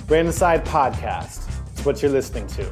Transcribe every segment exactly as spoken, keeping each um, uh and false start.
Brand Inside Podcast. It's what you're listening to.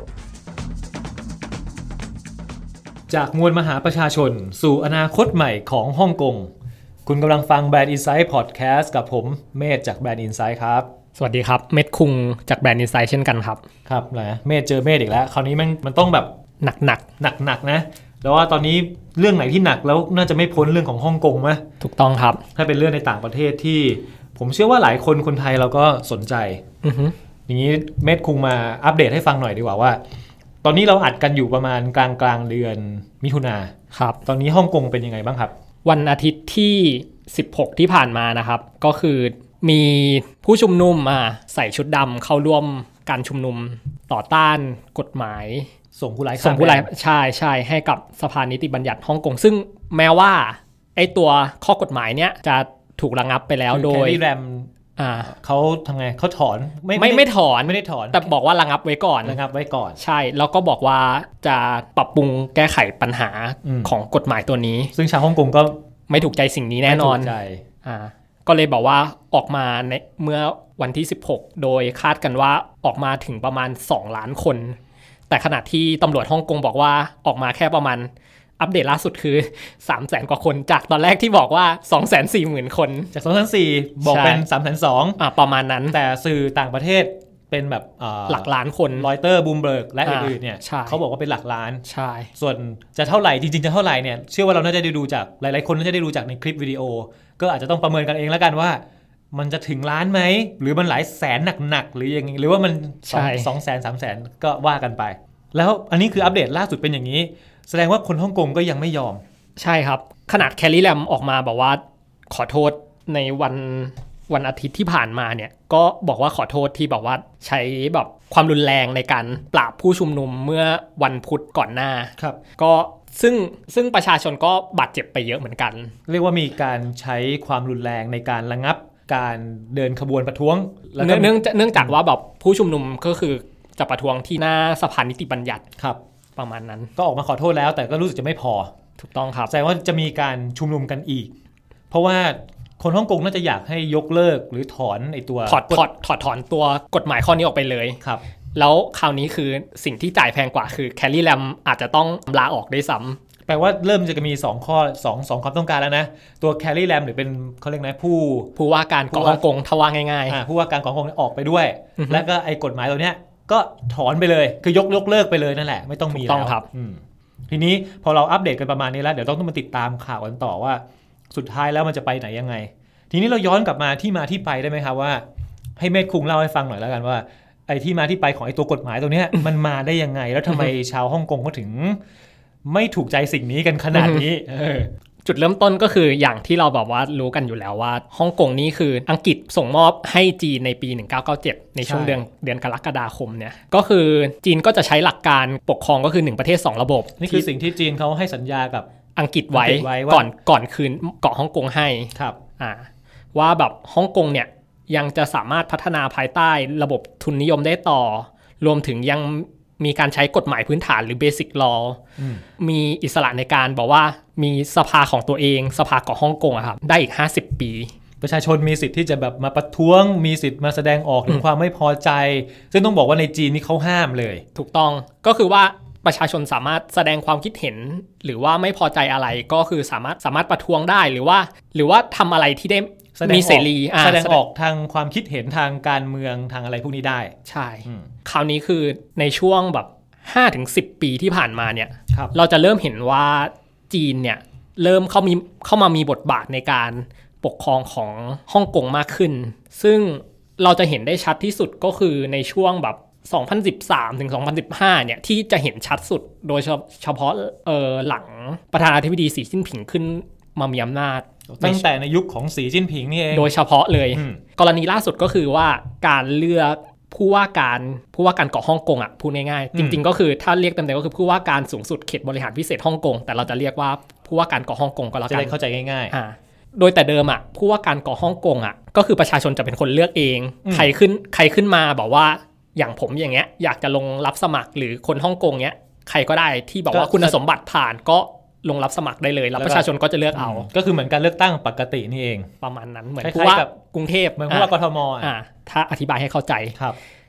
จากมวลมหาประชาชนสู่อนาคตใหม่ของฮ่องกงคุณกำลังฟัง Brand Inside Podcast กับผมเมธจาก Brand Inside ครับสวัสดีครับเมธคุงจาก Brand Inside เช่นกันครับครับนะเมธเจอเมธอีกแล้วคราวนี้มันมันต้องแบบหนักหนักหนักหนักนะแล้วว่าตอนนี้เรื่องไหนที่หนักแล้วน่าจะไม่พ้นเรื่องของฮ่องกงมั้ยถูกต้องครับถ้าเป็นเรื่องในต่างประเทศที่ผมเชื่อว่าหลายคนคนไทยเราก็สนใจอือฮึอย่างนี้เมธคุงมาอัปเดตให้ฟังหน่อยดีกว่าว่าตอนนี้เราอัดกันอยู่ประมาณกลางกลางเดือนมิถุนาครับตอนนี้ฮ่องกงเป็นยังไงบ้างครับวันอาทิตย์ที่สิบหกที่ผ่านมานะครับก็คือมีผู้ชุมนุมมาใส่ชุดดำเข้าร่วมการชุมนุมต่อต้านกฎหมายส่งผู้ร้ายส่งผู้ร้ายใช่ใช่ให้กับสภานิติบัญญัติฮ่องกงซึ่งแม้ว่าไอ้ตัวข้อกฎหมายเนี้ยจะถูกระงับไปแล้วโดยแคร์รี่แรมอ่าเขาทำไงเขาถอนไม่ไม่ไม่ถอนไม่ได้ถอนแต่บอกว่าระงับไว้ก่อนระงับไว้ก่อนใช่แล้วก็บอกว่าจะปรับปรุงแก้ไขปัญหาของกฎหมายตัวนี้ซึ่งชาวฮ่องกงก็ไม่ถูกใจสิ่งนี้แน่นอนไม่ถูกใจอ่าก็เลยบอกว่าออกมาในเมื่อวันที่สิบหกโดยคาดกันว่าออกมาถึงประมาณสองล้านคนแต่ขณะที่ตำรวจฮ่องกงบอกว่าออกมาแค่ประมาณอัปเดตล่าสุดคือ สามแสน กว่าคนจากตอนแรกที่บอกว่า สองแสนสี่หมื่น คนจาก สองแสนสี่หมื่น บอกเป็น สามแสนสองหมื่นอ่าประมาณนั้นแต่สื่อต่างประเทศเป็นแบบหลักล้านคนรอยเตอร์บูมเบิร์กและอื่นๆเนี่ยเขาบอกว่าเป็นหลักล้านใช่ส่วนจะเท่าไหร่จริงๆจะเท่าไหร่เนี่ยเชื่อว่าเราน่าจะได้ดูจากหลายๆคนน่าจะได้ดูจากในคลิปวิดีโอก็อาจจะต้องประเมินกันเองแล้วกันว่ามันจะถึงล้านไหมหรือมันหลายแสนหนักๆหรือยังไงหรือว่ามันสองแสน สามแสนก็ว่ากันไปแล้วอันนี้คืออัปเดตล่าสุดเป็นอย่างนี้แสดงว่าคนฮ่องกงก็ยังไม่ยอมใช่ครับขนาดแคร์รี่แรมออกมาบอกว่าขอโทษในวันวันอาทิตย์ที่ผ่านมาเนี่ยก็บอกว่าขอโทษที่บอกว่าใช้แบบความรุนแรงในการปราบผู้ชุมนุมเมื่อวันพุธก่อนหน้าครับก็ซึ่งซึ่งประชาชนก็บาดเจ็บไปเยอะเหมือนกันเรียกว่ามีการใช้ความรุนแรงในการระงับการเดินขบวนประท้วงเนื่องเนื่องจากว่าแบบผู้ชุมนุมก็คือจะประท้วงที่หน้าสภานิติบัญญัติครับประมาณนั้นก็ออกมาขอโทษแล้วแต่ก็รู้สึกจะไม่พอถูกต้องครับแสดงว่าจะมีการชุมนุมกันอีกเพราะว่าคนฮ่องกงน่าจะอยากให้ยกเลิกหรือถอนไอ้ตัวถอดถอดถอดถอนตัวกฎหมายข้อนี้ออกไปเลยครับแล้วคราวนี้คือสิ่งที่จ่ายแพงกว่าคือแคร์รี่แรมอาจจะต้องลาออกด้วยซ้ำแปลว่าเริ่มจะมีสองข้อสอง สองความต้องการแล้วนะตัวแคร์รี่แรมหรือเป็นเขาเรียกนะผู้ผู้ว่าการของฮ่องกงทว่าง่ายๆอ่าผู้ว่าการของฮ่องกงออกไปด้วยแล้วก็ไอ้กฎหมายตัวเนี้ยก็ถอนไปเลยคือยกยกเลิกไปเลยนั่นแหละไม่ต้องมีแล้วต้องครับทีนี้พอเราอัปเดตกันประมาณนี้แล้วเดี๋ยวต้องมาติดตามข่าวกันต่อว่าสุดท้ายแล้วมันจะไปไหนยังไงทีนี้เราย้อนกลับมาที่มาที่ไปได้ไหมครับว่าให้เมธคุงเล่าให้ฟังหน่อยแล้วกันว่าไอ้ที่มาที่ไปของไอ้ตัวกฎหมายตัวเนี้ย มันมาได้ยังไงแล้วทำไมชาวฮ่องกงเขาถึงไม่ถูกใจสิ่งนี้กันขนาดนี้จุดเริ่มต้นก็คืออย่างที่เราบอกว่ารู้กันอยู่แล้วว่าฮ่องกงนี่คืออังกฤษส่งมอบให้จีนในปีหนึ่งพันเก้าร้อยเก้าสิบเจ็ดในช่วงเดือนเดือนกรกฎาคมเนี่ยก็คือจีนก็จะใช้หลักการปกครองก็คือหนึ่งประเทศสองระบบนี่คือสิ่งที่จีนเขาให้สัญญากับอังกฤษไว้ก่อนก่อนคืนเกาะฮ่องกงให้ครับอ่าว่าแบบฮ่องกงเนี่ยยังจะสามารถพัฒนาภายใต้ระบบทุนนิยมได้ต่อรวมถึงยังมีการใช้กฎหมายพื้นฐานหรือ Basic Law มีอิสระในการบอกว่ามีสภาของตัวเองสภาเกาะฮ่องกงอะครับได้อีกห้าสิบปีประชาชนมีสิทธิ์ที่จะแบบมาประท้วงมีสิทธิ์มาแสดงออกถึงความไม่พอใจซึ่งต้องบอกว่าในจีนนี่เขาห้ามเลยถูกต้องก็คือว่าประชาชนสามารถแสดงความคิดเห็นหรือว่าไม่พอใจอะไรก็คือสามารถสามารถประท้วงได้หรือว่าหรือว่าทำอะไรที่ได้มีเสรีแสดงออกทางความคิดเห็นทางการเมืองทางอะไรพวกนี้ได้ใช่คราวนี้คือในช่วงแบบ ห้าถึงสิบ ปีที่ผ่านมาเนี่ยรเราจะเริ่มเห็นว่าจีนเนี่ยเริ่มเข้ามีเข้ามามีบทบาทในการปกครองของฮ่องกงมากขึ้นซึ่งเราจะเห็นได้ชัดที่สุดก็คือในช่วงแบบสองพันสิบสามถึงสองพันสิบห้าเนี่ยที่จะเห็นชัดสุดโดยเฉพาะเอ่อหลังประธานาธิบดีสีจิ้นผิงขึ้นมามีอำนาจตั้งแต่ในยุคของสีจิ้นผิงนี่เองโดยเฉพาะเลยกรณีล่าสุดก็คือว่าการเลือกผู้ว่าการผู้ว่าการเกาะฮ่องกงอ่ะพูดง่ายๆจริงๆก็คือถ้าเรียกเต็มๆก็คือผู้ว่าการสูงสุดเขตบริหารพิเศษฮ่องกงแต่เราจะเรียกว่าผู้ว่าการเกาะฮ่องกงก็แล้วกันจะได้เข้าใจง่ายๆอ่าโดยแต่เดิมอ่ะผู้ว่าการเกาะฮ่องกงอ่ะก็คือประชาชนจะเป็นคนเลือกเองใครขึ้นใครขึ้นมาบอกว่าอย่างผมอย่างเงี้ยอยากจะลงรับสมัครหรือคนฮ่องกงเงี้ยใครก็ได้ที่บอกว่าคุณสมบัติผ่านก็ลงรับสมัครได้เลยแล้วประชาชนก็จะเลือกเอาก็คือเหมือนการเลือกตั้งปกตินี่เองประมาณนั้นเหมือนผู้ว่ากรุงเทพเหมือนผู้ว่ากทมอ่าถ้าอธิบายให้เข้าใจครับ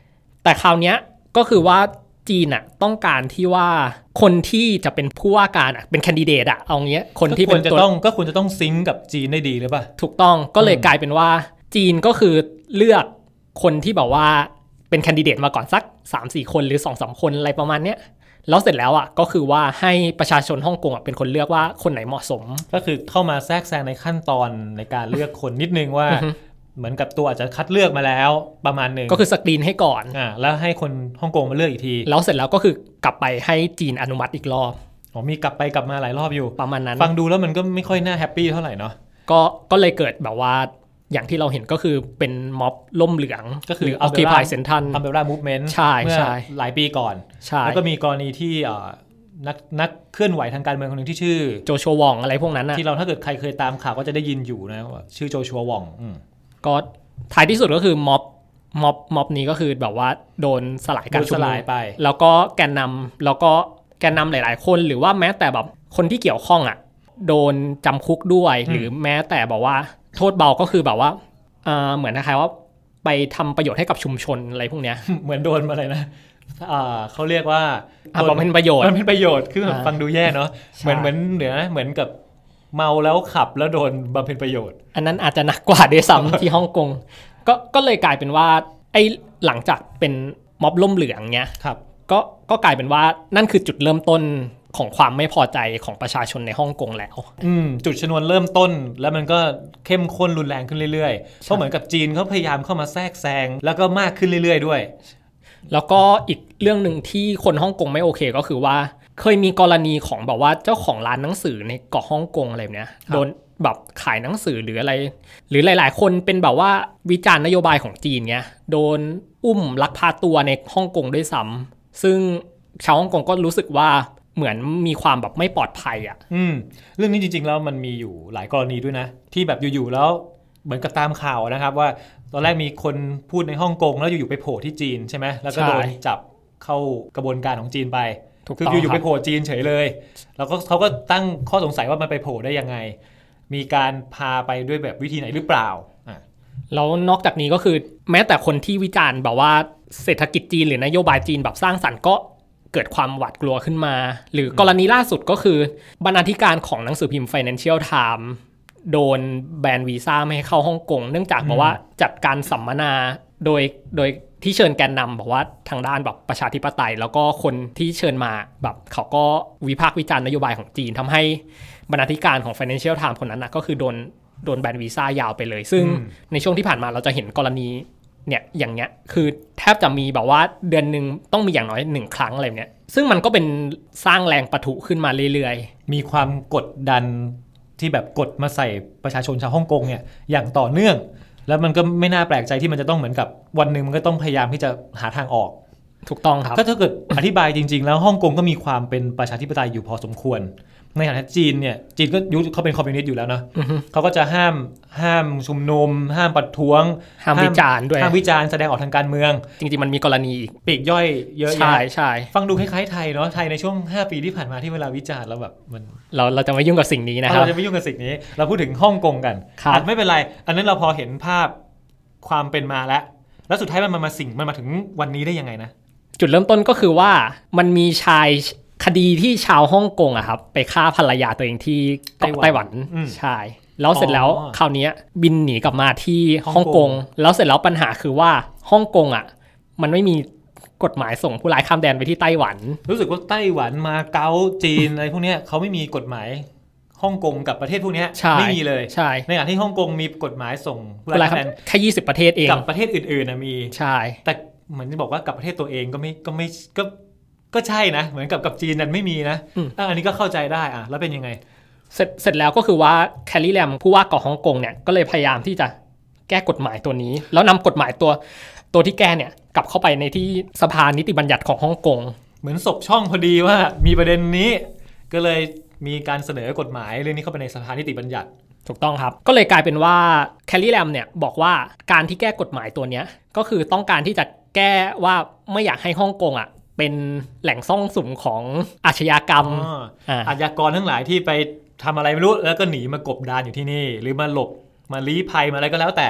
แต่คราวเนี้ยก็คือว่าจีนอ่ะต้องการที่ว่าคนที่จะเป็นผู้ว่าการอ่ะเป็นแคนดิเดตอ่ะเอางี้คนที่เป็นตัวต้องก็ควรจะต้องซิงก์กับจีนได้ดีหรือเปล่าถูกต้องก็เลยกลายเป็นว่าจีนก็คือเลือกคนที่แบบว่าเป็นแคนดิเดตมาก่อนสัก สามสี่ คนหรือ สองสาม คนอะไรประมาณเนี้ยแล้วเสร็จแล้วอ่ะก็คือว่าให้ประชาชนฮ่องกงอ่ะเป็นคนเลือกว่าคนไหนเหมาะสมก็คือเข้ามาแทรกแซงในขั้นตอนในการเลือกคนนิดนึงว่า เหมือนกับตัวอาจจะคัดเลือกมาแล้วประมาณนึงก็คือสกรีนให้ก่อนอ่าแล้วให้คนฮ่องกงมาเลือกอีกทีแล้วเสร็จแล้วก็คือกลับไปให้จีนอนุมัติอีกรอบอ๋อมีกลับไปกลับมาหลายรอบอยู่ประมาณนั้นฟังดูแล้วมันก็ไม่ค่อยน่าแฮปปี้เท่าไหร่เนาะก็ก็เลยเกิดแบบว่าอย่างที่เราเห็นก็คือเป็นม็อบล่มเหลืองก็คือ Occupy Central Umbrella Movement ใช่ใช่หลายปีก่อนแล้วก็มีกรณีที่นักนักเคลื่อนไหวทางการเมืองคนนึงที่ชื่อโจชัววองอะไรพวกนั้นนะที่เราถ้าเกิดใครเคยตามข่าวก็จะได้ยินอยู่นะว่าชื่อโจชัววองก็ท้ายที่สุดก็คือม็อบม็อบม็อบนี้ก็คือแบบว่าโดนสลายการชุมนุมไปแล้วก็แกนนำแล้วก็แกนนำหลายๆคนหรือว่าแม้แต่แบบคนที่เกี่ยวข้องอ่ะโดนจำคุกด้วยหรือแม้แต่บอกว่าโทษเบาก็คือแบบว่าเอ่อเหมือนคล้ายๆว่าไปทำประโยชน์ให้กับชุมชนอะไรพวกเนี้ยเหมือนโดนมาเลยนะอ่าเขาเรียกว่าบำเพ็ญประโยชน์บำเพ็ญประโยชน์คือฟังดูแย่เนาะเหมือนเหมือนเหนือเหมือนกับเมาแล้วขับแล้วโดนบำเพ็ญประโยชน์อันนั้นอาจจะหนักกว่าด้วยซ้ำ ที่ฮ่องกงก็ก็เลยกลายเป็นว่าไอ้หลังจากเป็นม็อบล่มเหลืองเนี้ยครับก็ก็กลายเป็นว่านั่นคือจุดเริ่มต้นของความไม่พอใจของประชาชนในฮ่องกงแล้วอืมจุดชนวนเริ่มต้นแล้วมันก็เข้มข้นรุนแรงขึ้นเรื่อยๆเพราะเหมือนกับจีนเขาพยายามเข้ามาแทรกแซงแล้วก็มากขึ้นเรื่อยๆด้วยแล้วก็อีกเรื่องนึงที่คนฮ่องกงไม่โอเคก็คือว่าเคยมีกรณีของแบบว่าเจ้าของร้านหนังสือในเกาะฮ่องกงอะไรแบบเนี้ยโดนแบบขายหนังสือหรืออะไรหรือหลายๆคนเป็นแบบว่าวิจารณ์นโยบายของจีนเงี้ยโดนอุ้มลักพาตัวในฮ่องกงด้วยซ้ำซึ่งชาวฮ่องกงก็รู้สึกว่าเหมือนมีความแบบไม่ปลอดภัยอ่ะอืมเรื่องนี้จริงๆแล้วมันมีอยู่หลายกรณีด้วยนะที่แบบอยู่ๆแล้วเหมือนกับตามข่าวนะครับว่าตอนแรกมีคนพูดในฮ่องกงแล้วอยู่ๆไปโผล่ที่จีนใช่ไหมแล้วก็โดนจับเข้ากระบวนการของจีนไปคืออยู่ๆไปโผล่จีนเฉยเลยแล้วก็เขาก็ตั้งข้อสงสัยว่ามันไปโผล่ได้ยังไงมีการพาไปด้วยแบบวิธีไหนหรือเปล่าแล้วนอกจากนี้ก็คือแม้แต่คนที่วิจารณ์แบบว่าเศรษฐกิจจีนหรือนโยบายจีนแบบสร้างสรรค์ก็เกิดความหวาดกลัวขึ้นมาหรือกรณีล่าสุดก็คือบรรณาธิการของหนังสือพิมพ์ Financial Times โดนแบนวีซ่าไม่ให้เข้าฮ่องกงเนื่องจากบอกว่าจัดการสัมมนาโดยโดยที่เชิญแกนนำบอกว่าทางด้านแบบประชาธิปไตยแล้วก็คนที่เชิญมาแบบเขาก็วิพากษ์วิจารณ์นโยบายของจีนทำให้บรรณาธิการของ Financial Times คนนั้นนะก็คือโดนโดนแบนวีซ่ายาวไปเลยซึ่งในช่วงที่ผ่านมาเราจะเห็นกรณีเนี่ยอย่างเงี้ยคือแทบจะมีแบบว่าเดือนนึงต้องมีอย่างน้อยหนึ่งครั้งอะไรเนี้ยซึ่งมันก็เป็นสร้างแรงปะทุขึ้นมาเรื่อยๆมีความกดดันที่แบบกดมาใส่ประชาชนชาวฮ่องกงเนี่ยอย่างต่อเนื่องแล้วมันก็ไม่น่าแปลกใจที่มันจะต้องเหมือนกับวันนึงมันก็ต้องพยายามที่จะหาทางออกถูกต้องครับก็ถ้าเกิดอธิบายจริงๆแล้วฮ่องกงก็มีความเป็นประชาธิปไตยอยู่พอสมควรในขณะที่จีนเนี่ยจีนก็ยุคเขาเป็นคอมมิวนิสต์อยู่แล้วเนาะ uh-huh. เขาก็จะห้ามห้ามชุมนุมห้ามประท้วงห้ามวิจารณ์ด้วยห้ามวิจารณ์แสดงออกทางการเมืองจริงๆมันมีกรณีอีกปีกย่อยเยอะแยะใช่ใช่ฟังดูคล้ายๆไทยเนาะไทยในช่วงห้าปีที่ผ่านมาที่เวลาวิจารณ์แล้วแบบมันเราเราจะไม่ยุ่งกับสิ่งนี้นะครับเราจะไม่ยุ่งกับสิ่งนี้เราพูดถึงฮ่องกงกันไม่เป็นไรอันนั้นเราพอเห็นภาพความเป็นมาแล้วแล้วสุดท้ายมันมาสิ่งมันมาถึงวันนี้ได้ยังไงนะจุดเริ่มต้นก็คือว่ามันมีชายคดีที่ชาวฮ่องกงอะครับไปฆ่าภรรยาตัวเองที่เกาะไต้หวันใช่แล้วเสร็จแล้วคราวนี้บินหนีกลับมาที่ฮ่องกงแล้วเสร็จแล้วปัญหาคือว่าฮ่องกงอะมันไม่มีกฎหมายส่งผู้ร้ายข้ามแดนไปที่ไต้หวันรู้สึกว่าไต้หวันมาเก๊าจีนอะไรพวกนี้เขาไม่มีกฎหมายฮ่องกงกับประเทศพวกนี้ไม่มีเลยใช่ในขณะที่ฮ่องกงมีกฎหมายส่งผู้ร้ายข้ามแดนแค่ยี่สิบประเทศเองกับประเทศอื่นๆนะมีใช่แต่เหมือนจะบอกว่ากับประเทศตัวเองก็ไม่ก็ไม่ก็ก็ใช่นะเหมือนกับกับจีนนั้นไม่มีนะอันนี้ก็เข้าใจได้อ่ะแล้วเป็นยังไงเสร็จเสร็จแล้วก็คือว่าแคลรี่แลมผู้ว่าเกาะฮ่องกงเนี่ยก็เลยพยายามที่จะแก้กฎหมายตัวนี้แล้วนำกฎหมายตัวตัวที่แก้เนี่ยกลับเข้าไปในที่สภานิติบัญญัติของฮ่องกงเหมือนศพช่องพอดีว่ามีประเด็นนี้ก็เลยมีการเสนอกฎหมายเรื่องนี้เข้าไปในสภานิติบัญญัติถูกต้องครับก็เลยกลายเป็นว่าแคลรี่แลมเนี่ยบอกว่าการที่แก้กฎหมายตัวนี้ก็คือต้องการที่จะแก้ว่าไม่อยากให้ฮ่องกงอ่ะเป็นแหล่งซ่องสุมของอาชญากรรมอาชญากรทั้งหลายที่ไปทำอะไรไม่รู้แล้วก็หนีมากบดานอยู่ที่นี่หรือมาหลบมาลี้ภัยมาอะไรก็แล้วแต่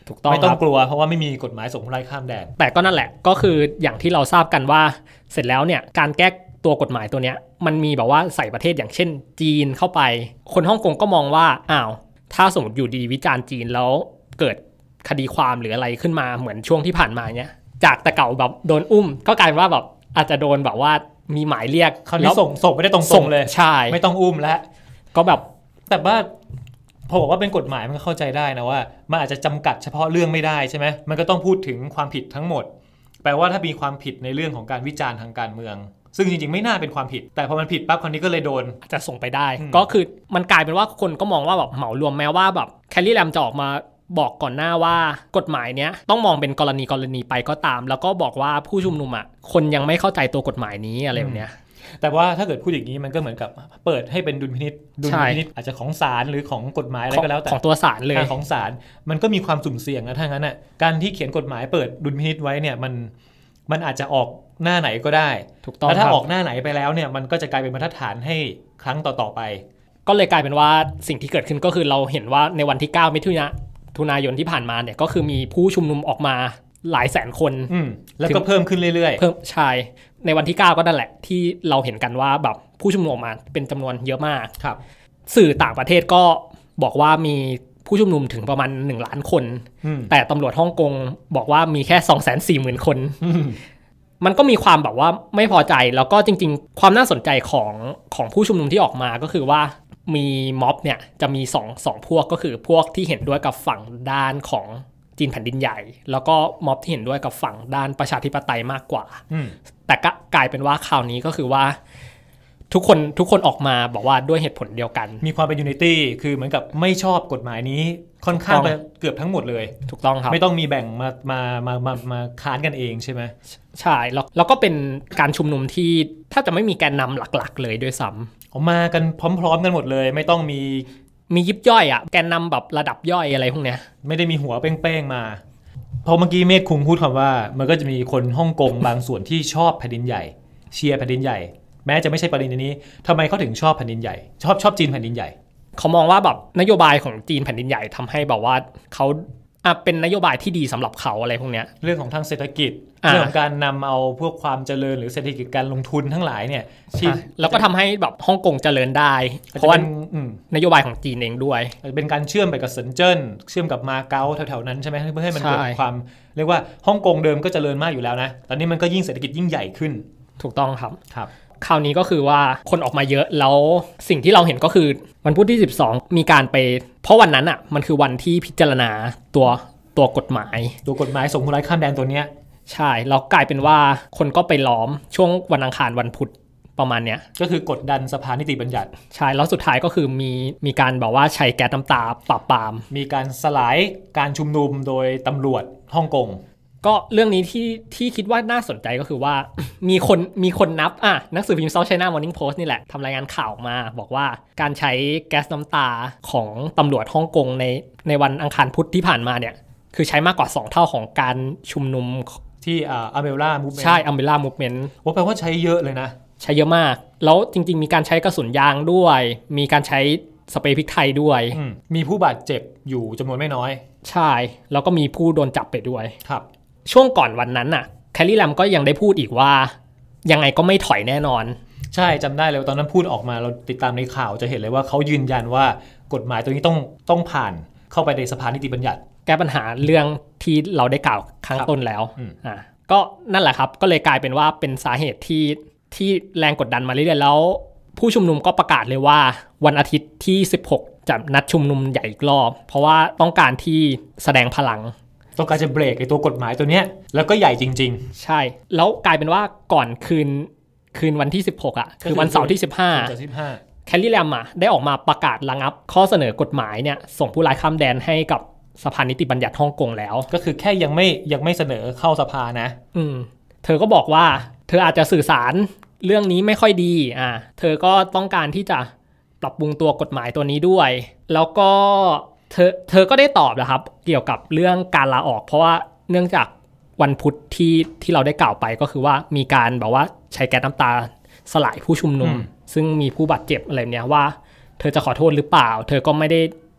ถูกต้องไม่ต้องกลัวเพราะว่าไม่มีกฎหมายส่งผู้ร้ายข้ามแดนแต่ก็นั่นแหละก็คืออย่างที่เราทราบกันว่าเสร็จแล้วเนี่ยการแก้ตัวกฎหมายตัวเนี้ยมันมีแบบว่าใส่ประเทศอย่างเช่นจีนเข้าไปคนฮ่องกงก็มองว่าอ้าวถ้าสมมติอยู่ดีวิจารณ์จีนแล้วเกิดคดีความหรืออะไรขึ้นมาเหมือนช่วงที่ผ่านมาเนี้ยจากแต่เก่าแบบโดนอุ้มก็กลายว่าแบบอาจจะโดนแบบว่ามีหมายเรียกคราวนี้ส่งส่งไม่ได้ตรงๆเลยใช่ไม่ต้องอุ้มแล้วก็แบบแต่ว่าพอบอกว่าเป็นกฎหมายมันก็เข้าใจได้นะว่ามันอาจจะจำกัดเฉพาะเรื่องไม่ได้ใช่ไหมมันก็ต้องพูดถึงความผิดทั้งหมดแปลว่าถ้ามีความผิดในเรื่องของการวิจารณ์ทางการเมืองซึ่งจริงๆไม่น่าเป็นความผิดแต่พอมันผิดปั๊บคนนี้ก็เลยโดนจะส่งไปได้ก็คือมันกลายเป็นว่าคนก็มองว่าแบบเหมารวมแม้ว่าแบบแคลรี่แลมจะออกมาบอกก่อนหน้าว่ากฎหมายเนี้ยต้องมองเป็นกรณีกรณีไปก็ตามแล้วก็บอกว่าผู้ชุมนุมอ่ะคนยังไม่เข้าใจตัวกฎหมายนี้อะไรแบบเนี้ยแต่ว่าถ้าเกิดพูดอย่างนี้มันก็เหมือนกับเปิดให้เป็นดุลพินิจดุลพินิจอาจจะของศาลหรือของกฎหมายอะไรก็แล้วแต่ของตัวศาลเลยของศาลมันก็มีความสุ่มเสี่ยงนะถ้างั้นน่ะการที่เขียนกฎหมายเปิดดุลพินิจไว้เนี่ยมันมันอาจจะออกหน้าไหนก็ได้ถูกต้องแล้วถ้าออกหน้าไหนไปแล้วเนี่ยมันก็จะกลายเป็นบรรทัดฐานให้ครั้งต่อๆไปก็เลยกลายเป็นว่าสิ่งที่เกิดขึ้นก็คือเราเห็นว่าในวันที่เก้ามิถุนายนที่ผ่านมาเนี่ยก็คือมีผู้ชุมนุมออกมาหลายแสนคนแล้วก็เพิ่มขึ้นเรื่อยๆเพิ่มใช่ในวันที่เก้าก็นั่นแหละที่เราเห็นกันว่าแบบผู้ชุมนุมออกมาเป็นจำนวนเยอะมากครับสื่อต่างประเทศก็บอกว่ามีผู้ชุมนุมถึงประมาณหนึ่งล้านคนแต่ตำรวจฮ่องกงบอกว่ามีแค่ สองแสนสี่หมื่น คนมันก็มีความแบบว่าไม่พอใจแล้วก็จริงๆความน่าสนใจของของผู้ชุมนุมที่ออกมาก็คือว่ามีม็อบเนี่ยจะมีสอง สองพวกก็คือพวกที่เห็นด้วยกับฝั่งด้านของจีนแผ่นดินใหญ่แล้วก็ม็อบที่เห็นด้วยกับฝั่งด้านประชาธิปไตยมากกว่าแต่ก็กลายเป็นว่าคราวนี้ก็คือว่าทุกคนทุกคนออกมาบอกว่าด้วยเหตุผลเดียวกันมีความเป็นยูนิตี้คือเหมือนกับไม่ชอบกฎหมายนี้ค่อนข้างเกือบทั้งหมดเลยถูกต้องครับไม่ต้องมีแบ่งมามามามามาค้านกันเองใช่ไหมใช่แล้วแล้วก็เป็นการชุมนุมที่ถ้าจะไม่มีแกนนำหลักๆเลยด้วยซ้ำออกมากันพร้อมๆกันหมดเลยไม่ต้องมีมียิบย่อยอ่ะแกนนำแบบระดับย่อยอะไรพวกเนี้ยไม่ได้มีหัวเป้งๆมาพอเมื่อกี้เมธคุงพูดคำว่ามันก็จะมีคนฮ่องกงบางส่วนที่ชอบแผ่นดินใหญ่เชียร์แผ่นดินใหญ่แม้จะไม่ใช่ประเด็นนี้ทำไมเขาถึงชอบแผ่นดินใหญ่ชอบชอบจีนแผ่นดินใหญ่เขามองว่าแบบนโยบายของจีนแผ่นดินใหญ่ทำให้แบบว่าเขาอ่ะเป็นนโยบายที่ดีสำหรับเขาอะไรพวกเนี้ยเรื่องของทางเศรษฐกิจเรื่องของการนำเอาพวกความเจริญหรือเศรษฐกิจการลงทุนทั้งหลายเนี่ยแล้วก็ทำให้แบบฮ่องกงเจริญได้เพราะว่านโยบายของจีนเองด้วยเป็นการเชื่อมไปกับเซินเจิ้นเชื่อมกับมาเก๊าแถวๆนั้นใช่ไหมเพื่อให้มันเกิดความเรียกว่าฮ่องกงเดิมก็เจริญมากอยู่แล้วนะตอนนี้มันก็ยิ่งเศรษฐกิจยิ่งใหญ่ขึ้นถูกต้องครับครับคราวนี้ก็คือว่าคนออกมาเยอะแล้วสิ่งที่เราเห็นก็คือวันพุธที่สิบสองมีการไปเพราะวันนั้นอ่ะมันคือวันที่พิจารณาตัวตัวกฎหมายตัวกฎหมายส่งผู้ร้ายข้ามแดนตัวเนี้ยใช่แล้วกลายเป็นว่าคนก็ไปล้อมช่วงวันอังคารวันพุธประมาณเนี้ยก็คือกดดันสภานิติบัญญัติใช่แล้วสุดท้ายก็คือมีมีการบอกว่าใช้แก๊สน้ำตาปราบปรามมีการสลายการชุมนุมโดยตำรวจฮ่องกงก็เรื่องนี้ที่ที่คิดว่าน่าสนใจก็คือว่า มีคนมีคนนับอ่ะหนังสือพิมพ์ South China Morning Post นี่แหละทำรายงานข่าวมาบอกว่าการใช้แก๊สน้ำตาของตำรวจฮ่องกงในในวันอังคารพุธที่ผ่านมาเนี่ยคือใช้มากกว่าสองเท่าของการชุมนุมที่อ่า Umbrella Movement ใช่ Umbrella Movement โอ้แปลว่าใช้เยอะเลยนะใช้เยอะมากแล้วจริงๆมีการใช้กระสุนยางด้วยมีการใช้สเปรย์พริกไทยด้วยมีผู้บาดเจ็บอยู่จำนวนไม่น้อยใช่แล้วก็มีผู้โดนจับไปด้วยครับช่วงก่อนวันนั้นน่ะแคลรี่แลมก็ยังได้พูดอีกว่ายังไงก็ไม่ถอยแน่นอนใช่จำได้เลยตอนนั้นพูดออกมาเราติดตามในข่าวจะเห็นเลยว่าเขายืนยันว่ากฎหมายตัวนี้ต้องต้องผ่านเข้าไปในสภานิติบัญญัติแก้ปัญหาเรื่องที่เราได้กล่าวครั้งต้นแล้วอ่าก็นั่นแหละครับก็เลยกลายเป็นว่าเป็นสาเหตุที่ที่แรงกดดันมาเรื่อยๆแล้วผู้ชุมนุมก็ประกาศเลยว่าวันอาทิตย์ที่สิบหกจะนัดชุมนุมใหญ่อีกรอบเพราะว่าต้องการที่แสดงพลังต้องการจะเบรกไอ้ตัวกฎหมายตัวเนี้ยแล้วก็ใหญ่จริงๆใช่แล้วกลายเป็นว่าก่อนคืนคืนวันที่สิบหกอ่ะคือวันเสาร์ที่สิบห้าแคลรี่แลมอ่ะได้ออกมาประกาศระงับข้อเสนอกฎหมายเนี่ยส่งผู้ร้ายข้ามแดนให้กับสภานิติบัญญัติฮ่องกงแล้วก็คือแค่ยังไม่ยังไม่เสนอเข้าสภานะอืมเธอก็บอกว่าเธออาจจะสื่อสารเรื่องนี้ไม่ค่อยดีอ่าเธอก็ต้องการที่จะปรับปรุงตัวกฎหมายตัวนี้ด้วยแล้วก็เธอเธอก็ได้ตอบนะครับเกี่ยวกับเรื่องการลาออกเพราะว่าเนื่องจากวันพุธที่ที่เราได้กล่าวไปก็คือว่ามีการแบบว่าใช้แก๊สน้ำตาสลายผู้ชุมนุมซึ่งมีผู้บาดเจ็บอะไรเนี้ยว่าเธอจะขอโทษหรือเปล่าเธอก็ไม่ได้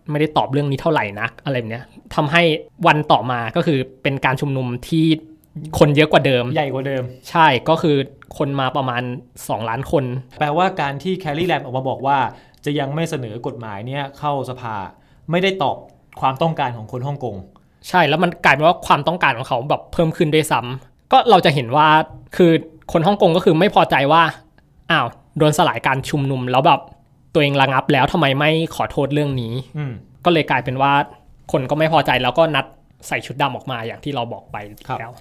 ไม่ได้ตอบเรื่องนี้เท่าไหร่นักอะไรแบบเนี้ยทำให้วันต่อมาก็คือเป็นการชุมนุมที่คนเยอะกว่าเดิมใหญ่กว่าเดิมใช่ก็คือคนมาประมาณสองล้านคนแปลว่าการที่แคลรี่แลมออกมาบอกว่าจะยังไม่เสนอกฎหมายเนี้ยเข้าสภาไม่ได้ตอบความต้องการของคนฮ่องกงใช่แล้วมันกลายเป็นว่าความต้องการของเขาแบบเพิ่มขึ้นด้วยซ้ำก็เราจะเห็นว่าคือคนฮ่องกงก็คือไม่พอใจว่าอ้าวโดนสลายการชุมนุมแล้วแบบตัวเองระงับแล้วทำไมไม่ขอโทษเรื่องนี้ก็เลยกลายเป็นว่าคนก็ไม่พอใจแล้วก็นัดใส่ชุดดำออกมาอย่างที่เราบอกไปแล้ว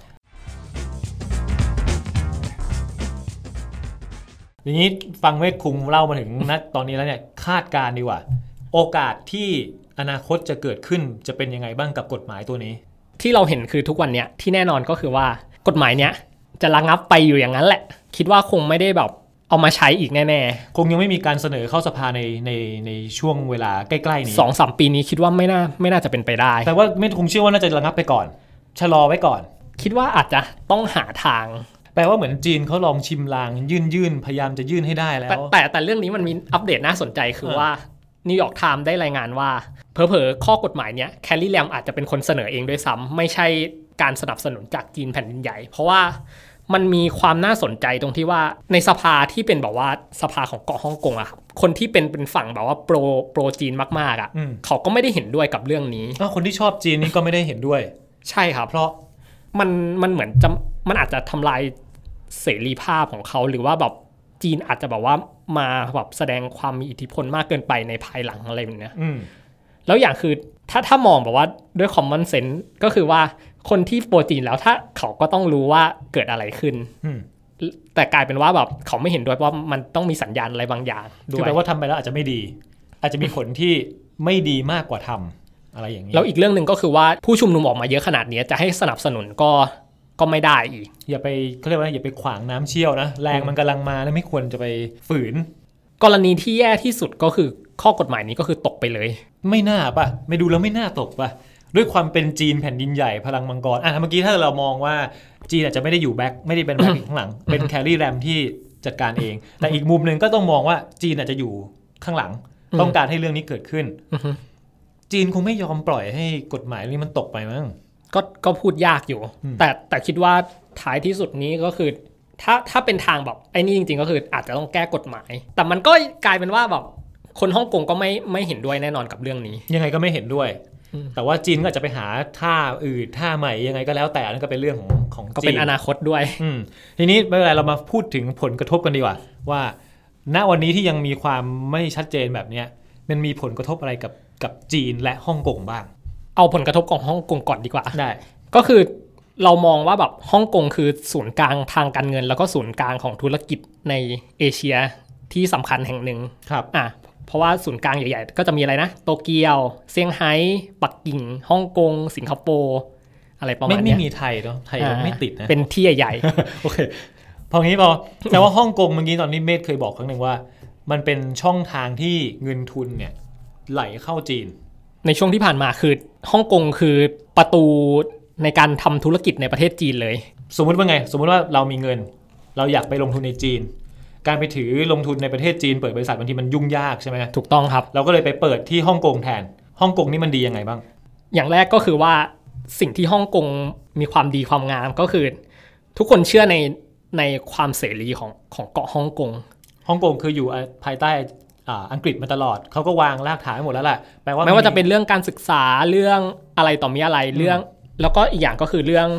อย่างนี้ฟังเวทคุงเล่ามาถึงณตอนนี้แล้วเนี่ยคาดการณ์ดีกว่าโอกาสที่อนาคตจะเกิดขึ้นจะเป็นยังไงบ้างกับกฎหมายตัวนี้ที่เราเห็นคือทุกวันเนี้ยที่แน่นอนก็คือว่ากฎหมายเนี้ยจะระงับไปอยู่อย่างนั้นแหละคิดว่าคงไม่ได้แบบเอามาใช้อีกแน่ๆคงยังไม่มีการเสนอเข้าสภาในในในช่วงเวลาใกล้ๆนี้สองสาม ปีนี้คิดว่าไม่น่าไม่น่าจะเป็นไปได้แต่ว่าเวทคุงเชื่อว่าน่าจะระงับไปก่อนชะลอไว้ก่อนคิดว่าอาจจะต้องหาทางแปลว่าเหมือนจีนเขาลองชิมลางยื่นๆพยายามจะยื่นให้ได้แล้วแต่แต่แต่เรื่องนี้มันมีอัปเดตน่าสนใจคือว่านิวยอร์กไทม์ได้รายงานว่าเผลอๆข้อกฎหมายเนี้ยแคลรี่แลมอาจจะเป็นคนเสนอเองด้วยซ้ำไม่ใช่การสนับสนุนจากจีนแผ่นดินใหญ่เพราะว่ามันมีความน่าสนใจตรงที่ว่าในสภาที่เป็นแบบว่าสภาของเกาะฮ่องกงอะคนที่เป็นเป็นฝั่งแบบว่าโปรโปรจีนมากๆอะเขาก็ไม่ได้เห็นด้วยกับเรื่องนี้อ้าวคนที่ชอบจีนนี่ก็ไม่ได้เห็นด้วยใช่ครับเพราะมันมันเหมือนจะมันอาจจะทำลายเสรีภาพของเขาหรือว่าแบบจีนอาจจะแบบว่ามาแบบแสดงความมีอิทธิพลมากเกินไปในภายหลังอะไรแบบนี้แล้วอย่างคือถ้าถ้ามองแบบว่าด้วย common sense ก็คือว่าคนที่โปรจีนแล้วถ้าเขาก็ต้องรู้ว่าเกิดอะไรขึ้นแต่กลายเป็นว่าแบบเขาไม่เห็นด้วยเพราะมันต้องมีสัญญาณอะไรบางอย่างด้วยแปลว่าทำไปแล้วอาจจะไม่ดีอาจจะมีผลที่ไม่ดีมากกว่าทำอะไรอย่างนี้แล้วอีกเรื่องหนึ่งก็คือว่าผู้ชุมนุมออกมาเยอะขนาดนี้จะให้สนับสนุนก็ก็ไม่ได้อีกอย่าไปเขาเรียกว่าอย่าไปขวางน้ำเชี่ยวนะแรงมันกำลังมาแล้วไม่ควรจะไปฝืนกรณีที่แย่ที่สุดก็คือข้อกฎหมายนี้ก็คือตกไปเลยไม่น่าป่ะไม่ดูแล้วไม่น่าตกป่ะด้วยความเป็นจีนแผ่นดินใหญ่พลังมังกรอ่ะเมื่อกี้ถ้าเรามองว่าจีนอาจจะไม่ได้อยู่แบ็คไม่ได้เป็นแบ็คข้างหลังเป็นแคลรี่แรมที่จัดการเองแต่อีกมุมนึงก็ต้องมองว่าจีนอาจจะอยู่ข้างหลังต้องการให้เรื่องนี้เกิดขึ้นจีนคงไม่ยอมปล่อยให้กฎหมายนี้มันตกไปมั้งก็ก็พูดยากอยู่แต่แต่คิดว่าท้ายที่สุดนี้ก็คือถ้าถ้าเป็นทางแบบไอ้นี่จริงๆก็คืออาจจะต้องแก้กฎหมายแต่มันก็กลายเป็นว่าแบบคนฮ่องกงก็ไม่ไม่เห็นด้วยแน่นอนกับเรื่องนี้ยังไงก็ไม่เห็นด้วยแต่ว่าจีนก็อาจจะไปหาท่าอื่นท่าใหม่ยังไงก็แล้วแต่นั่นก็เป็นเรื่องของของจีนก็เป็นอนาคตด้วยทีนี้ไม่เป็นไรเรามาพูดถึงผลกระทบกันดีกว่าว่าณวันนี้ที่ยังมีความไม่ชัดเจนแบบนี้มันมีผลกระทบอะไรกับกับจีนและฮ่องกงบ้างเอาผลกระทบของฮ่องกงก่อนดีกว่าได้ก็คือเรามองว่าแบบฮ่องกงคือศูนย์กลางทางการเงินแล้วก็ศูนย์กลางของธุรกิจในเอเชียที่สำคัญแห่งหนึ่งครับอ่ะเพราะว่าศูนย์กลางใหญ่ๆก็จะมีอะไรนะโตเกียวเซี่ยงไฮ้ปักกิ่งฮ่องกงสิงคโปร์อะไรประมาณนี้ไม่มีไทยเนาะไทยไม่ติดนะเป็นที่ใหญ่ๆโอเคพองี้พอแต่ว่าฮ่องกงเมื่อกี้ตอนนี้เมธเคยบอกครั้งนึงว่ามันเป็นช่องทางที่เงินทุนเนี่ยไหลเข้าจีนในช่วงที่ผ่านมาคือฮ่องกงคือประตูในการทำธุรกิจในประเทศจีนเลยสมมุติว่าไงสมมุติว่าเรามีเงินเราอยากไปลงทุนในจีนการไปถือลงทุนในประเทศจีนเปิดบริษัทบางทีมันยุ่งยากใช่ไหมถูกต้องครับเราก็เลยไปเปิดที่ฮ่องกงแทนฮ่องกงนี่มันดียังไงบ้างอย่างแรกก็คือว่าสิ่งที่ฮ่องกงมีความดีความงามก็คือทุกคนเชื่อในในความเสรีของของเกาะฮ่องกงฮ่องกงคืออยู่ภายใต้อังกฤษมาตลอดเขาก็วางรากฐานหมดแล้วแหละแปลว่าไม่ว่าจะเป็นเรื่องการศึกษาเรื่องอะไรต่อมีอะไรเรื่องแล้วก็อีกอย่างก็คือเรื่อง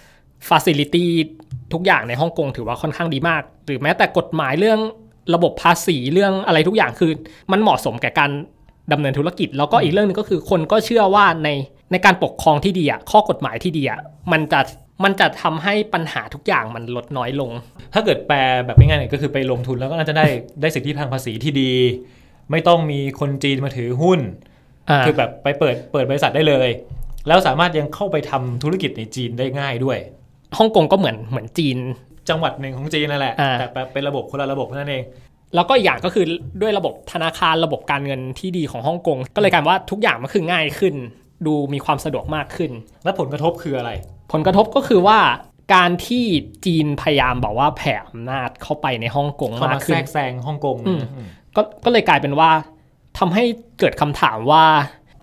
facility ทุกอย่างในฮ่องกงถือว่าค่อนข้างดีมากหรือแม้แต่กฎหมายเรื่องระบบภาษีเรื่องอะไรทุกอย่างคือมันเหมาะสมแก่การดำเนินธุรกิจแล้วก็อีกเรื่องนึงก็คือคนก็เชื่อว่าในในการปกครองที่ดีอ่ะข้อกฎหมายที่ดีอ่ะมันจะมันจะทำให้ปัญหาทุกอย่างมันลดน้อยลงถ้าเกิดแปลแบบง่ายๆก็คือไปลงทุนแล้วก็น่าจะได้ได้สิทธิทางภาษีที่ดีไม่ต้องมีคนจีนมาถือหุ้นคือแบบไปเปิดเปิดบริษัทได้เลยแล้วสามารถยังเข้าไปทำธุรกิจในจีนได้ง่ายด้วยฮ่องกงก็เหมือนเหมือนจีนจังหวัดหนึ่งของจีนนั่นแหละแต่เป็นระบบคนละระบบนั่นเองแล้วก็อีกอย่างก็คือด้วยระบบธนาคารระบบการเงินที่ดีของฮ่องกงก็เลยกลายว่าทุกอย่างมันคือง่ายขึ้นดูมีความสะดวกมากขึ้นและผลกระทบคืออะไรผลกระทบก็คือว่าการที่จีนพยายามบอกว่าแผ่อำนาจเข้าไปในฮ่องกงมากขึ้นแทรกแซงฮ่องกงก็ก็เลยกลายเป็นว่าทำให้เกิดคำถามว่าก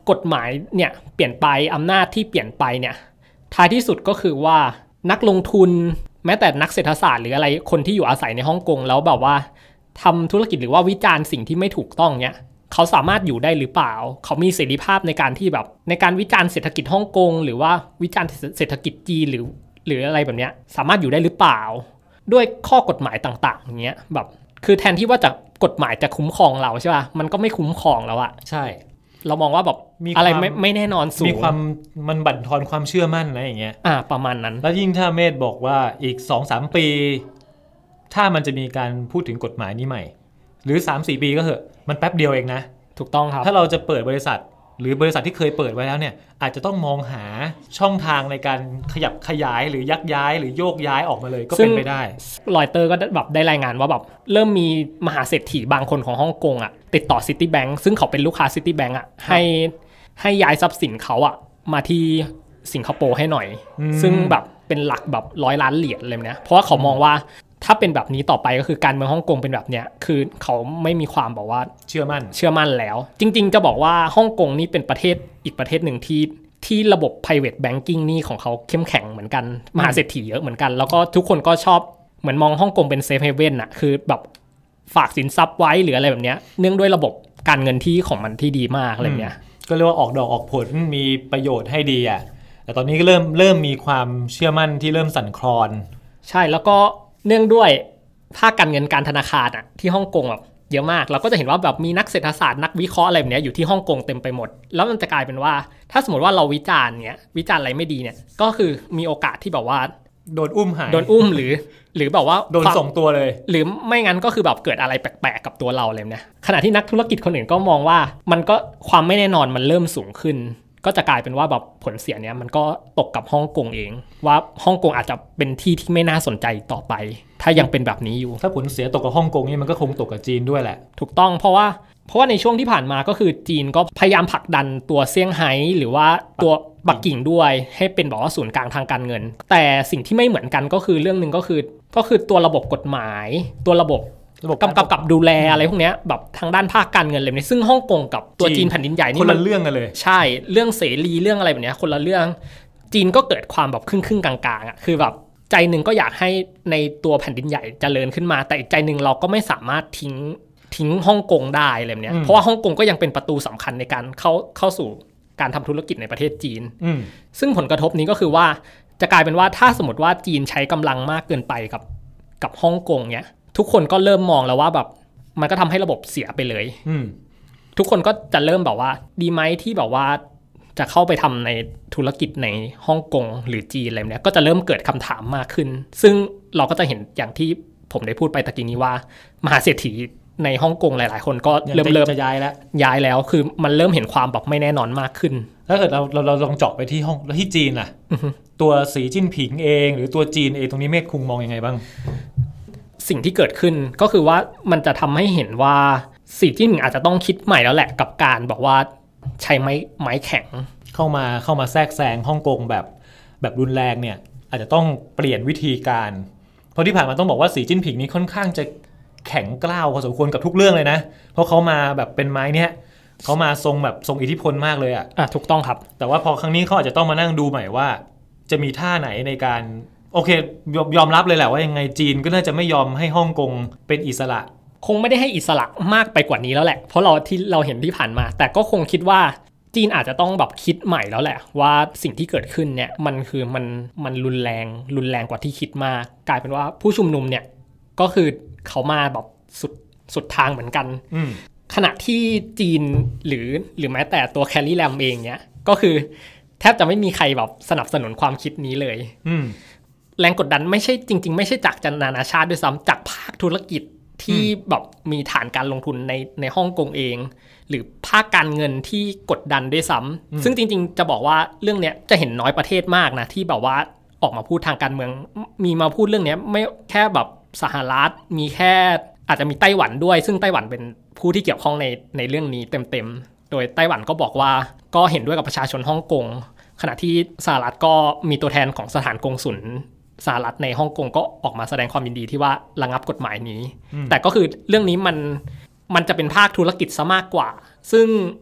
กฎหมายเนี่ยเปลี่ยนไปอำนาจที่เปลี่ยนไปเนี่ยท้ายที่สุดก็คือว่านักลงทุนแม้แต่นักเศรษฐศาสตร์หรืออะไรคนที่อยู่อาศัยในฮ่องกงแล้วแบบว่าทำธุรกิจหรือว่าวิจารณ์สิ่งที่ไม่ถูกต้องเนี่ยเขาสามารถอยู่ได้หรือเปล่าเขามีเสรีภาพในการที่แบบในการวิจารณ์เศรษฐกิจฮ่องกงหรือว่าวิจารณ์เศรษฐกิจจีนหรือหรืออะไรแบบเนี้ยสามารถอยู่ได้หรือเปล่าด้วยข้อกฎหมายต่างๆอย่างเงี้ยแบบคือแทนที่ว่าจะกฎหมายจะคุ้มครองเราใช่ป่ะมันก็ไม่คุ้มครองแล้วอะใช่เรามองว่าแบบอะไรไม่ไม่แน่นอนสูงมีความมันบั่นทอนความเชื่อมั่นอะไรอย่างเงี้ยอ่าประมาณนั้นแล้วยิ่งถ้าเมธบอกว่าอีก สองถึงสาม ปีถ้ามันจะมีการพูดถึงกฎหมายนี้ใหม่หรือ สามถึงสี่ ปีก็เถอะมันแป๊บเดียวเองนะถูกต้องครับถ้าเราจะเปิดบริษัทหรือบริษัทที่เคยเปิดไว้แล้วเนี่ยอาจจะต้องมองหาช่องทางในการขยับขยายหรือยักย้ายหรือโยกย้ายออกมาเลยก็เป็นไปได้รอยเตอร์ก็แบบได้รายงานว่าแบบเริ่มมีมหาเศรษฐีบางคนของฮ่องกงอ่ะติดต่อ Citibank ซึ่งเขาเป็นลูกค้า Citibank อ่ะให้ให้ย้ายทรัพย์สินเขาอ่ะมาที่สิงคโปร์ให้หน่อยซึ่งแบบเป็นหลักแบบร้อยล้านเหรียญเลยเนี่ยเพราะว่าเขามองว่าถ้าเป็นแบบนี้ต่อไปก็คือการเมืองฮ่องกงเป็นแบบเนี้ยคือเขาไม่มีความบอกว่าเชื่อมั่นเชื่อมั่นแล้วจริงๆจะบอกว่าฮ่องกงนี่เป็นประเทศอีกประเทศหนึ่งที่ที่ระบบ private banking นี่ของเขาเข้มแข็งเหมือนกันมหาเศรษฐีเยอะเหมือนกันแล้วก็ทุกคนก็ชอบเหมือนมองฮ่องกงเป็น safe haven น่ะคือแบบฝากสินทรัพย์ไว้หรืออะไรแบบเนี้ยเนื่องด้วยระบบการเงินที่ของมันที่ดีมากอะไรเงี้ยก็เรียกว่าออกดอกออกผลมีประโยชน์ให้ดีอ่ะแต่ตอนนี้ก็เริ่มเริ่มมีความเชื่อมั่นที่เริ่มสั่นคลอนใช่แล้วก็เนื่องด้วยภาคการเงินการธนาคารอ่ะที่ฮ่องกงแบบเยอะมากเราก็จะเห็นว่าแบบมีนักเศรษฐศาสตร์นักวิเคราะห์อะไรแบบนี้อยู่ที่ฮ่องกงเต็มไปหมดแล้วมันจะกลายเป็นว่าถ้าสมมติว่าเราวิจารณ์เนี้ยวิจารณ์อะไรไม่ดีเนี่ยก็คือมีโอกาสที่แบบว่าโดนอุ้มหายโดนอุ้มหรือหรือแบบว่าโดนส่งตัวเลยหรือไม่งั้นก็คือแบบเกิดอะไรแปลกๆกับตัวเราเลยเนี่ยขณะที่นักธุรกิจคนอื่นก็มองว่ามันก็ความไม่แน่นอนมันเริ่มสูงขึ้นก็จะกลายเป็นว่าแบบผลเสียเนี้ยมันก็ตกกับฮ่องกงเองว่าฮ่องกงอาจจะเป็นที่ที่ไม่น่าสนใจต่อไปถ้ายังเป็นแบบนี้อยู่ถ้าผลเสียตกกับฮ่องกงนี่มันก็คงตกกับจีนด้วยแหละถูกต้องเพราะว่าเพราะว่าในช่วงที่ผ่านมาก็คือจีนก็พยายามผลักดันตัวเซี่ยงไฮ้หรือว่าตัวปักกิ่งด้วยให้เป็นแบบว่าศูนย์กลางทางการเงินแต่สิ่งที่ไม่เหมือนกันก็คือเรื่องนึงก็คือก็คือตัวระบบกฎหมายตัวระบบกำกับกับดูแลอะไรพวกนี้แบบทางด้านภาคการเงินเลยซึ่งฮ่องกงกับตัวจีนแผ่นดินใหญ่นี่คนละเรื่องกันเลยใช่เรื่องเสรีเรื่องอะไรแบบนี้คนละเรื่องจีนก็เกิดความแบบครึ่งครึ่งกลางๆอ่ะคือแบบใจหนึ่งก็อยากให้ในตัวแผ่นดินใหญ่เจริญขึ้นมาแต่อีกใจหนึ่งเราก็ไม่สามารถทิ้งทิ้งฮ่องกงได้อะไรแบบนี้เพราะว่าฮ่องกงก็ยังเป็นประตูสำคัญในการเข้าเข้าสู่การทำธุรกิจในประเทศจีนซึ่งผลกระทบนี้ก็คือว่าจะกลายเป็นว่าถ้าสมมติว่าจีนใช้กำลังมากเกินไปกับกับฮ่องกงเนี้ยทุกคนก็เริ่มมองแล้วว่าแบบมันก็ทำให้ระบบเสียไปเลยทุกคนก็จะเริ่มแบบว่าดีไหมที่แบบว่าจะเข้าไปทำในธุรกิจในฮ่องกงหรือจีนอะไรเนี้ยก็จะเริ่มเกิดคำถามมากขึ้นซึ่งเราก็จะเห็นอย่างที่ผมได้พูดไปตะกี้นี้ว่ามหาเศรษฐีในฮ่องกงหลายๆคนก็เริ่มเริ่มจะย้ายแล้วย้ายแล้วคือมันเริ่มเห็นความแบบไม่แน่นอนมากขึ้นถ้าเกิดเราเราเราลองเจาะไปที่ฮ่องแล้วที่จีนล่ะ ตัวสีจิ้นผิงเองหรือตัวจีนเองตรงนี้เมธคุงมองยังไงบ้างสิ่งที่เกิดขึ้นก็คือว่ามันจะทำให้เห็นว่าสีจิ้นผิงอาจจะต้องคิดใหม่แล้วแหละกับการบอกว่าใช้ไม้ไม้แข็งเข้ามาเข้ามาแทรกแซงฮ่องกงแบบแบบรุนแรงเนี่ยอาจจะต้องเปลี่ยนวิธีการเพราะที่ผ่านมาต้องบอกว่าสีจิ้นผิงนี้ค่อนข้างจะแข็งกล้าวพอสมควรกับทุกเรื่องเลยนะเพราะเขามาแบบเป็นไม้เนี้ยเขามาทรงแบบทรงอิทธิพลมากเลยอ่ะอ่ะถูกต้องครับแต่ว่าพอครั้งนี้เขาอาจจะต้องมานั่งดูใหม่ว่าจะมีท่าไหนในการโอเคยอมรับเลยแหละว่ายังไงจีนก็น่าจะไม่ยอมให้ฮ่องกงเป็นอิสระคงไม่ได้ให้อิสระมากไปกว่านี้แล้วแหละเพราะเราที่เราเห็นที่ผ่านมาแต่ก็คงคิดว่าจีนอาจจะต้องแบบคิดใหม่แล้วแหละว่าสิ่งที่เกิดขึ้นเนี่ยมันคือมันมันรุนแรงรุนแรงกว่าที่คิดมากกลายเป็นว่าผู้ชุมนุมเนี่ยก็คือเขามาแบบสุดสุดทางเหมือนกันขณะที่จีนหรือหรือแม้แต่ตัวแคลรี่แลมเองเนี่ยก็คือแทบจะไม่มีใครแบบสนับสนุนความคิดนี้เลยแรงกดดันไม่ใช่จริงๆไม่ใช่จากนานาชาติด้วยซ้ำจากภาคธุรกิจที่แบบมีฐานการลงทุนในในฮ่องกงเองหรือภาคการเงินที่กดดันด้วยซ้ำซึ่งจริงๆจะบอกว่าเรื่องนี้จะเห็นน้อยประเทศมากนะที่แบบว่าออกมาพูดทางการเมืองมีมาพูดเรื่องนี้ไม่แค่แบบสหรัฐมีแค่อาจจะมีไต้หวันด้วยซึ่งไต้หวันเป็นผู้ที่เกี่ยวข้องในในเรื่องนี้เต็มๆโดยไต้หวันก็บอกว่าก็เห็นด้วยกับประชาชนฮ่องกงขณะที่สหรัฐก็มีตัวแทนของสถานกงสุลสหรัฐในฮ่องกงก็ออกมาแสดงความยินดีที่ว่าระงับกฎหมายนี้แต่ก็คือเรื่องนี้มันมันจะเป็นภาคธุรกิจซะมากกว่าซึ่ง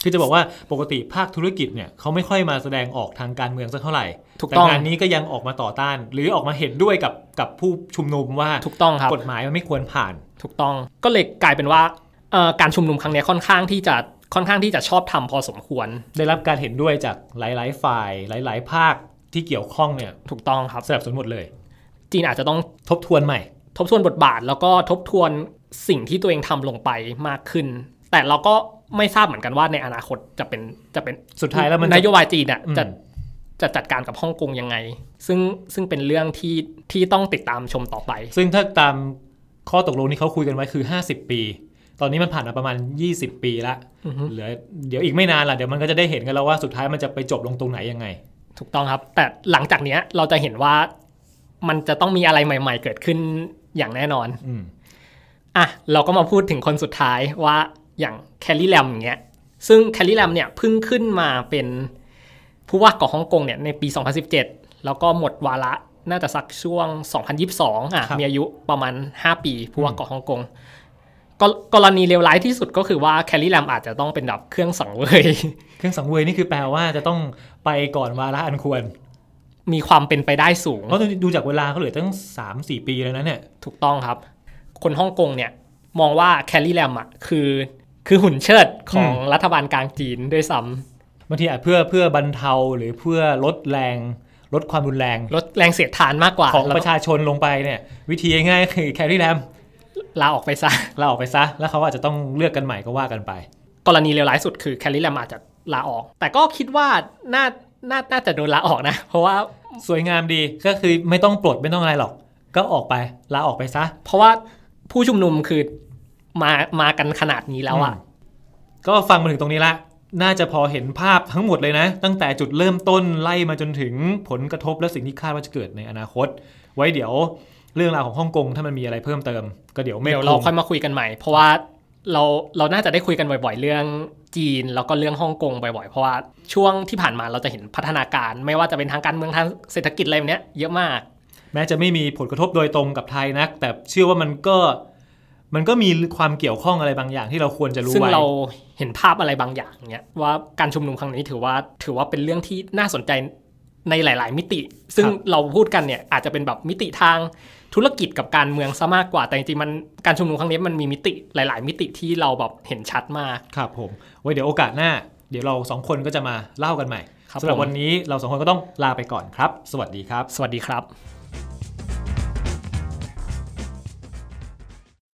คือจะบอกว่าปกติภาคธุรกิจเนี่ยเขาไม่ค่อยมาแสดงออกทางการเมืองสักเท่าไหร่แต่งานนี้ก็ยังออกมาต่อต้านหรือออกมาเห็นด้วยกับกับผู้ชุมนุมว่าถูกต้องครับกฎหมายมันไม่ควรผ่านถูกต้องก็เลยกลายเป็นว่าการชุมนุมครั้งนี้ค่อนข้างที่จะค่อนข้างที่จะชอบทำพอสมควรได้รับการเห็นด้วยจากหลายๆฝ่ายหลายๆภาคที่เกี่ยวข้องเนี่ยถูกต้องครับสนับสนุนหมดเลยจีนอาจจะต้องทบทวนใหม่ทบทวนบทบาทแล้วก็ทบทวนสิ่งที่ตัวเองทำลงไปมากขึ้นแต่เราก็ไม่ทราบเหมือนกันว่าในอนาคตจะเป็นจะเป็นสุดท้ายแล้วมันนโยบายจีนอ่ะจะจะจัดการกับฮ่องกงยังไงซึ่งซึ่งเป็นเรื่องที่ที่ต้องติดตามชมต่อไปซึ่งถ้าตามข้อตกลงที่เขาคุยกันไว้คือห้าสิบปีตอนนี้มันผ่านมาประมาณยี่สิบปีละเหลือเดี๋ยวอีกไม่นานล่ะเดี๋ยวมันก็จะได้เห็นกันแล้วว่าสุดท้ายมันจะไปจบลงตรงไหนยังไงถูกต้องครับแต่หลังจากนี้เราจะเห็นว่ามันจะต้องมีอะไรใหม่ๆเกิดขึ้นอย่างแน่นอนอืมอ่ะเราก็มาพูดถึงคนสุดท้ายว่าอย่างแคลรี่แลมอย่างเงี้ยซึ่งแคลรี่แลมเนี่ยเพิ่งขึ้นมาเป็นผู้ว่าของฮ่องกงเนี่ยในปีสองพันสิบเจ็ดแล้วก็หมดวาระน่าจะสักช่วงสองพันยี่สิบสองอ่ะมีอายุประมาณห้าปีผู้ว่าของฮ่องกงกรณีเลวร้ายที่สุดก็คือว่าแคลรี่แลมอาจจะต้องเป็นแบบเครื่องสังเวยเครื่องสังเวยนี่คือแปลว่าจะต้องไปก่อนวาระอันควรมีความเป็นไปได้สูงเพราะดูจากเวลาเขาเหลือตั้ง สามถึงสี่ ปีแล้วนะเนี่ยถูกต้องครับคนฮ่องกงเนี่ยมองว่าแคลรี่แลมอ่ะคือคือหุ่นเชิดของรัฐบาลกลางจีนด้วยซ้ำบางทีอาจเพื่อเพื่อบรรเทาหรือเพื่อลดแรงลดความรุนแรงลดแรงเสียดทานมากกว่าของประชาชนลงไปเนี่ยวิธีง่ายๆคือแคลรี่แลมลาออกไปซะลาออกไปซะแล้วเขาอาจจะต้องเลือกกันใหม่ก็ว่ากันไปกรณีเลวร้ายสุดคือแคลรี่แลมอาจจะลาออกแต่ก็คิดว่าน่าน่าน่าจะโดนลาออกนะเพราะว่าสวยงามดีก็คือไม่ต้องปลดไม่ต้องอะไรหรอกก็ออกไปลาออกไปซะเพราะว่าผู้ชุมนุมคือมามากันขนาดนี้แล้วอ่ะก็ฟังมาถึงตรงนี้ละน่าจะพอเห็นภาพทั้งหมดเลยนะตั้งแต่จุดเริ่มต้นไล่มาจนถึงผลกระทบและสิ่งที่คาดว่าจะเกิดในอนาคตไว้เดี๋ยวเรื่องราวของฮ่องกงถ้ามันมีอะไรเพิ่มเติมก็เดี๋ยวเดี๋ยวเราค่อยมาคุยกันใหม่เพราะว่าเราเราน่าจะได้คุยกันบ่อยๆเรื่องจีนแล้วก็เรื่องฮ่องกงบ่อยๆเพราะว่าช่วงที่ผ่านมาเราจะเห็นพัฒนาการไม่ว่าจะเป็นทางการเมืองทางเศรษฐกิจอะไรแบบนี้เยอะมากแม้จะไม่มีผลกระทบโดยตรงกับไทยนักแต่เชื่อว่ามันก็มันก็มีความเกี่ยวข้องอะไรบางอย่างที่เราควรจะรู้ไว้ซึ่งเราเห็นภาพอะไรบางอย่างเนี้ยว่าการชุมนุมครั้งนี้ถือว่าถือว่าเป็นเรื่องที่น่าสนใจในหลายๆมิติซึ่งเราพูดกันเนี่ยอาจจะเป็นแบบมิติทางธุรกิจกับการเมืองซะมากกว่าแต่จริงๆมันการชุมนุมครั้งนี้มันมีมิติหลายๆมิติที่เราแบบเห็นชัดมากครับผมไว้เดี๋ยวโอกาสหน้าเดี๋ยวเราสองคนก็จะมาเล่ากันใหม่สำหรับวันนี้เราสองคนก็ต้องลาไปก่อนครับสวัสดีครับสวัสดีครับ